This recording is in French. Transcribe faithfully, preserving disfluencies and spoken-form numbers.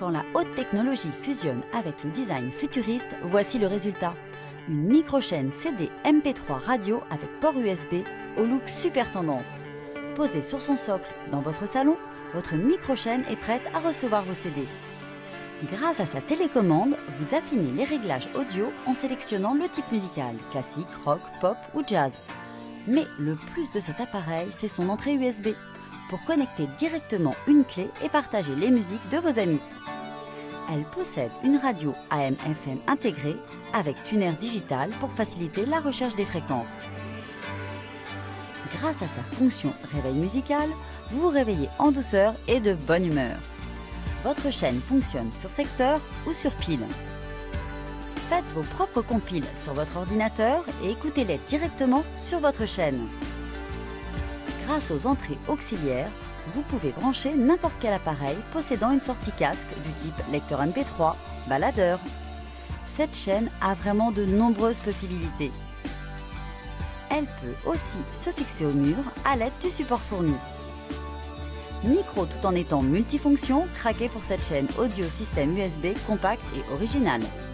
Quand la haute technologie fusionne avec le design futuriste, voici le résultat. Une micro-chaîne C D M P trois radio avec port U S B au look super tendance. Posée sur son socle dans votre salon, votre micro-chaîne est prête à recevoir vos C D. Grâce à sa télécommande, vous affinez les réglages audio en sélectionnant le type musical, classique, rock, pop ou jazz. Mais le plus de cet appareil, c'est son entrée U S B, pour connecter directement une clé et partager les musiques de vos amis. Elle possède une radio A M F M intégrée avec tuner digital pour faciliter la recherche des fréquences. Grâce à sa fonction réveil musical, vous vous réveillez en douceur et de bonne humeur. Votre chaîne fonctionne sur secteur ou sur pile. Faites vos propres compiles sur votre ordinateur et écoutez-les directement sur votre chaîne. Grâce aux entrées auxiliaires, vous pouvez brancher n'importe quel appareil possédant une sortie casque du type lecteur M P trois, baladeur. Cette chaîne a vraiment de nombreuses possibilités. Elle peut aussi se fixer au mur à l'aide du support fourni. Micro tout en étant multifonction, craqué pour cette chaîne audio système U S B compact et originale.